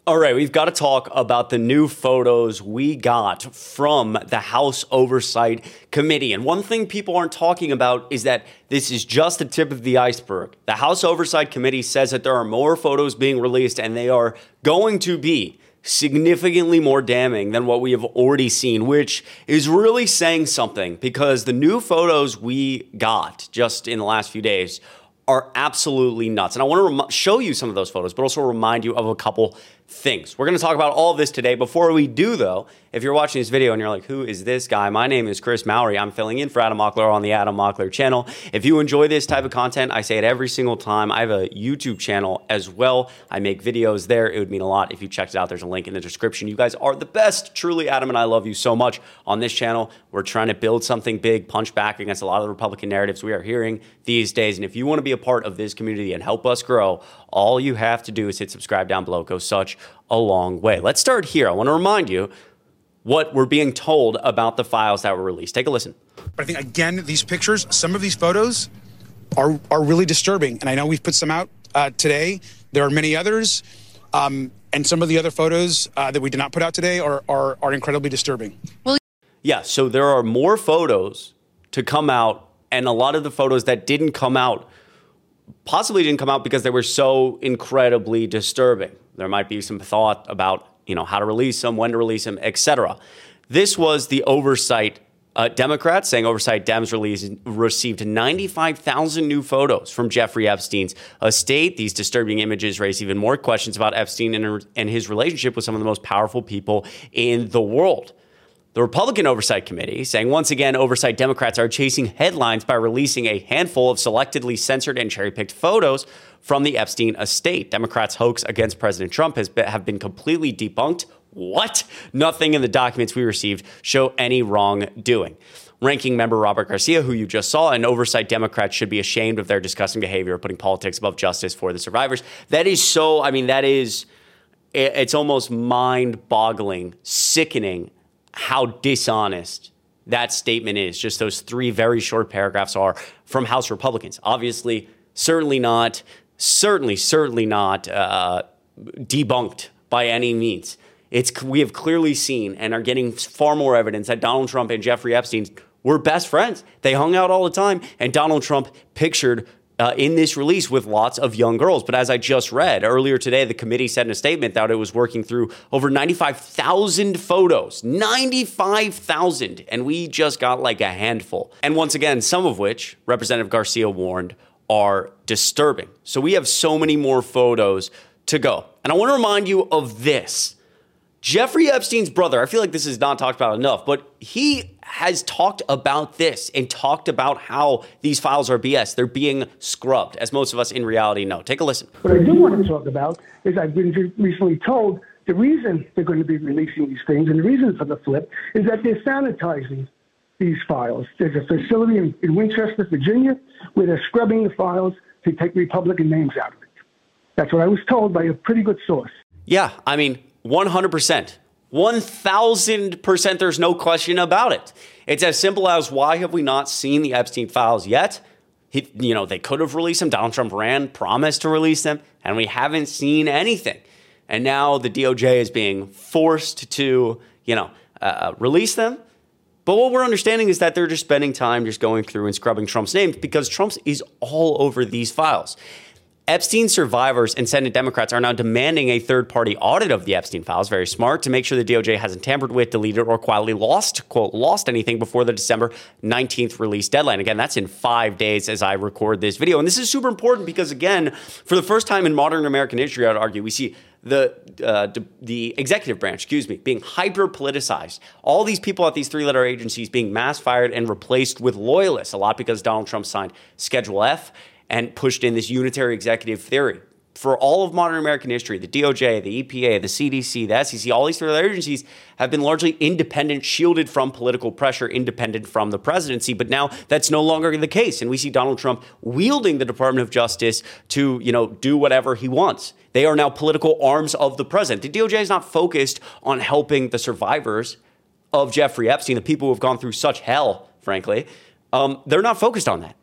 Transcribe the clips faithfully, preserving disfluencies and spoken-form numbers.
All right, we've got to talk about the new photos we got from the House Oversight Committee. And one thing people aren't talking about is that this is just the tip of the iceberg. The House Oversight Committee says that there are more photos being released, and they are going to be significantly more damning than what we have already seen, which is really saying something, because the new photos we got just in the last few days are absolutely nuts. And I want to rem- show you some of those photos, but also remind you of a couple things. We're going to talk about all of this today. Before we do, though, if you're watching this video and you're like, who is this guy? My name is Chris Mowry. I'm filling in for Adam Mockler on the Adam Mockler channel. If you enjoy this type of content, I say it every single time. I have a YouTube channel as well. I make videos there. It would mean a lot if you checked it out. There's a link in the description. You guys are the best. Truly, Adam and I love you so much. On this channel, we're trying to build something big, punch back against a lot of the Republican narratives we are hearing these days. And if you want to be a part of this community and help us grow, all you have to do is hit subscribe down below. It goes such a long way. Let's start here. I want to remind you what we're being told about the files that were released. Take a listen. But I think, again, these pictures, some of these photos are are really disturbing. And I know we've put some out uh, today. There are many others. Um, and some of the other photos uh, that we did not put out today are, are, are incredibly disturbing. Well, yeah, so there are more photos to come out. And a lot of the photos that didn't come out possibly didn't come out because they were so incredibly disturbing. There might be some thought about, you know, how to release them, when to release them, et cetera. This was the oversight uh, Democrats saying oversight Dems released, received ninety-five thousand new photos from Jeffrey Epstein's estate. These disturbing images raise even more questions about Epstein and, and his relationship with some of the most powerful people in the world. The Republican Oversight Committee saying, once again, oversight Democrats are chasing headlines by releasing a handful of selectively censored and cherry-picked photos from the Epstein estate. Democrats' hoax against President Trump has been, have been completely debunked. What? Nothing in the documents we received show any wrongdoing. Ranking member Robert Garcia, who you just saw, and oversight Democrats should be ashamed of their disgusting behavior of putting politics above justice for the survivors. That is so, I mean, that is, it's almost mind-boggling, sickening how dishonest that statement is. Just those three very short paragraphs are from House Republicans. Obviously, certainly not, certainly, certainly not uh, debunked by any means. It's we have clearly seen and are getting far more evidence that Donald Trump and Jeffrey Epstein were best friends. They hung out all the time, and Donald Trump pictured Uh, in this release with lots of young girls. But as I just read earlier today, the committee said in a statement that it was working through over ninety-five thousand photos, ninety-five thousand, and we just got like a handful. And once again, some of which Representative Garcia warned are disturbing. So we have so many more photos to go. And I want to remind you of this. Jeffrey Epstein's brother, I feel like this is not talked about enough, but he has talked about this and talked about how these files are B S. They're being scrubbed, as most of us in reality know. Take a listen. What I do want to talk about is I've been recently told the reason they're going to be releasing these things and the reason for the flip is that they're sanitizing these files. There's a facility in, in Winchester, Virginia, where they're scrubbing the files to take Republican names out of it. That's what I was told by a pretty good source. Yeah, I mean, one hundred percent. one thousand percent, there's no question about it. It's as simple as, why have we not seen the Epstein files yet? He, you know, they could have released them. Donald Trump ran, promised to release them, and we haven't seen anything. And now the D O J is being forced to, you know, uh, release them. But what we're understanding is that they're just spending time just going through and scrubbing Trump's name, because Trump is all over these files. Epstein survivors and Senate Democrats are now demanding a third-party audit of the Epstein files, very smart, to make sure the D O J hasn't tampered with, deleted, or quietly lost, quote, lost anything before the December nineteenth release deadline. Again, that's in five days as I record this video. And this is super important because, again, for the first time in modern American history, I would argue, we see the uh, the executive branch, excuse me, being hyper-politicized. All these people at these three-letter agencies being mass-fired and replaced with loyalists, a lot because Donald Trump signed Schedule F and pushed in this unitary executive theory. For all of modern American history, the D O J, the E P A, the C D C, the S E C, all these three agencies have been largely independent, shielded from political pressure, independent from the presidency. But now that's no longer the case. And we see Donald Trump wielding the Department of Justice to, you know, do whatever he wants. They are now political arms of the president. The D O J is not focused on helping the survivors of Jeffrey Epstein, the people who have gone through such hell, frankly. Um, they're not focused on that.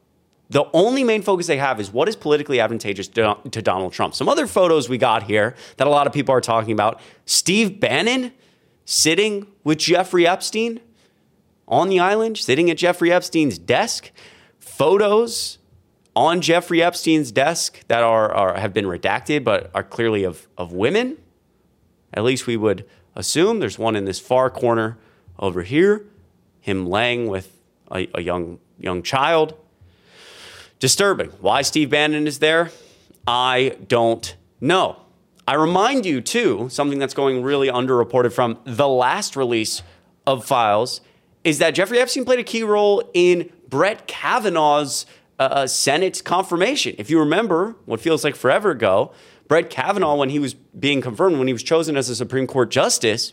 The only main focus they have is what is politically advantageous to, to Donald Trump. Some other photos we got here that a lot of people are talking about. Steve Bannon sitting with Jeffrey Epstein on the island, sitting at Jeffrey Epstein's desk. Photos on Jeffrey Epstein's desk that are, are have been redacted but are clearly of, of women. At least we would assume. There's one in this far corner over here, him laying with a, a young young child. Disturbing. Why Steve Bannon is there, I don't know. I remind you, too, something that's going really underreported from the last release of files is that Jeffrey Epstein played a key role in Brett Kavanaugh's uh, Senate confirmation. If you remember what feels like forever ago, Brett Kavanaugh, when he was being confirmed, when he was chosen as a Supreme Court justice,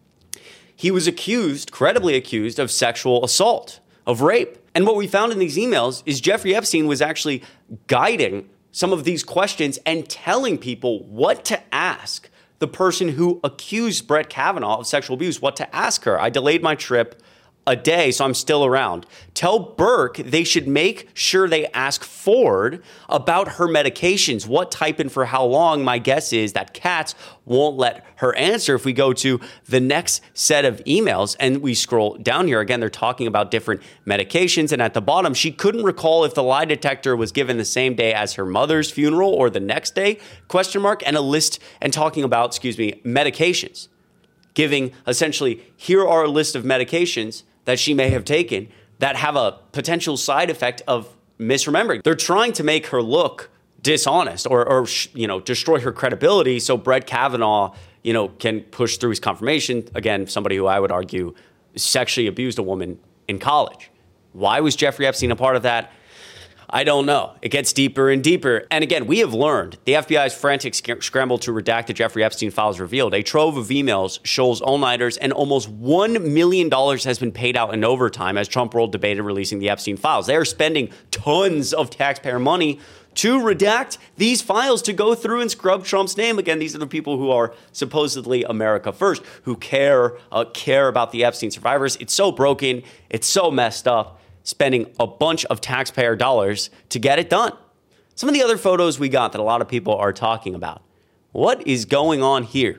he was accused, credibly accused, of sexual assault, of rape. And what we found in these emails is Jeffrey Epstein was actually guiding some of these questions and telling people what to ask the person who accused Brett Kavanaugh of sexual abuse, what to ask her. I delayed my trip a day, so I'm still around. Tell Burke they should make sure they ask Ford about her medications, what type and for how long. My guess is that Katz won't let her answer. If we go to the next set of emails and we scroll down here, again, they're talking about different medications. And at the bottom, she couldn't recall if the lie detector was given the same day as her mother's funeral or the next day, question mark, and a list and talking about, excuse me, medications. Giving essentially, here are a list of medications that she may have taken that have a potential side effect of misremembering. They're trying to make her look dishonest or, or you know, destroy her credibility so Brett Kavanaugh, you know, can push through his confirmation. Again, somebody who I would argue sexually abused a woman in college. Why was Jeffrey Epstein a part of that? I don't know. It gets deeper and deeper. And again, we have learned the F B I's frantic sc- scramble to redact the Jeffrey Epstein files revealed a trove of emails, Shoals all-nighters, and almost one million dollars has been paid out in overtime as Trump world debated releasing the Epstein files. They are spending tons of taxpayer money to redact these files, to go through and scrub Trump's name. Again, these are the people who are supposedly America first, who care, uh, care about the Epstein survivors. It's so broken. It's so messed up. Spending a bunch of taxpayer dollars to get it done. Some of the other photos we got that a lot of people are talking about. What is going on here?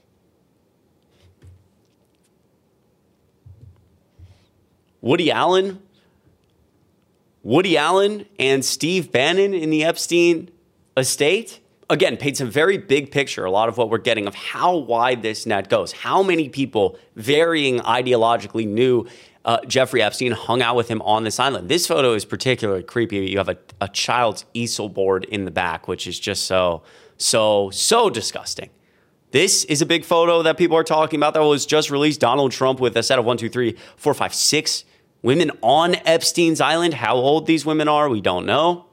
Woody Allen? Woody Allen and Steve Bannon in the Epstein estate? Again, paints a very big picture, a lot of what we're getting of how wide this net goes. How many people, varying ideologically, knew Uh, Jeffrey Epstein, hung out with him on this island. This photo is particularly creepy. You have a, a child's easel board in the back, which is just so, so, so disgusting. This is a big photo that people are talking about that was just released. Donald Trump with a set of one, two, three, four, five, six women on Epstein's island. How old these women are, we don't know.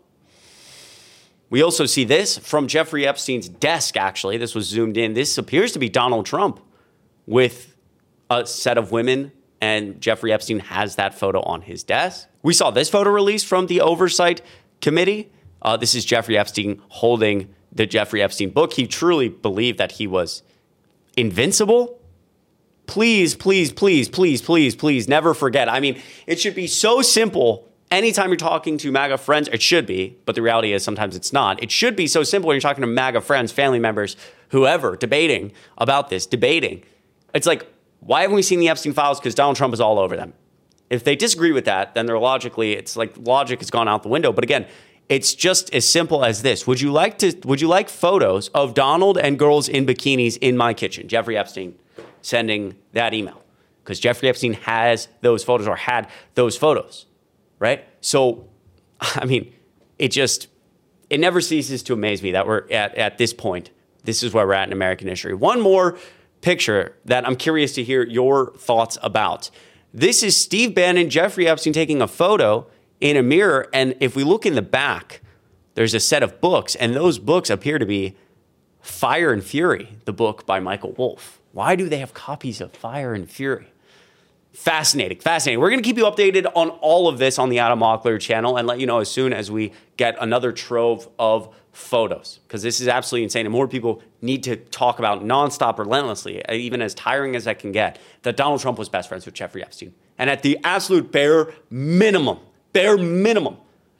We also see this from Jeffrey Epstein's desk, actually. This was zoomed in. This appears to be Donald Trump with a set of women, and Jeffrey Epstein has that photo on his desk. We saw this photo released from the Oversight Committee. Uh, this is Jeffrey Epstein holding the Jeffrey Epstein book. He truly believed that he was invincible. Please, please, please, please, please, please never forget. I mean, it should be so simple. Anytime you're talking to MAGA friends, it should be, but the reality is sometimes it's not. It should be so simple when you're talking to MAGA friends, family members, whoever, debating about this, debating. It's like, why haven't we seen the Epstein files? Because Donald Trump is all over them. If they disagree with that, then they're logically, it's like logic has gone out the window. But again, it's just as simple as this. Would you like to, would you like photos of Donald and girls in bikinis in my kitchen? Jeffrey Epstein sending that email. Because Jeffrey Epstein has those photos or had those photos, right? So, I mean, it just, it never ceases to amaze me that we're at, at this point. This is where we're at in American history. One more picture that I'm curious to hear your thoughts about. This is Steve Bannon, Jeffrey Epstein taking a photo in a mirror. And if we look in the back, there's a set of books, and those books appear to be Fire and Fury, the book by Michael Wolff. Why do they have copies of Fire and Fury? Fascinating, fascinating. We're going to keep you updated on all of this on the Adam Mockler channel and let you know as soon as we get another trove of photos, because this is absolutely insane. And more people need to talk about nonstop, relentlessly, even as tiring as that can get, that Donald Trump was best friends with Jeffrey Epstein. And at the absolute bare minimum, bare minimum,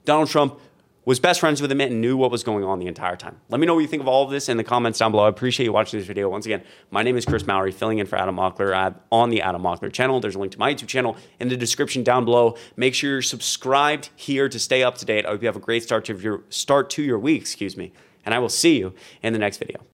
Donald Trump was best friends with him and knew what was going on the entire time. Let me know what you think of all of this in the comments down below. I appreciate you watching this video. Once again, my name is Chris Mowry, filling in for Adam Mockler uh, on the Adam Mockler channel. There's a link to my YouTube channel in the description down below. Make sure you're subscribed here to stay up to date. I hope you have a great start to your start to your week, excuse me. And I will see you in the next video.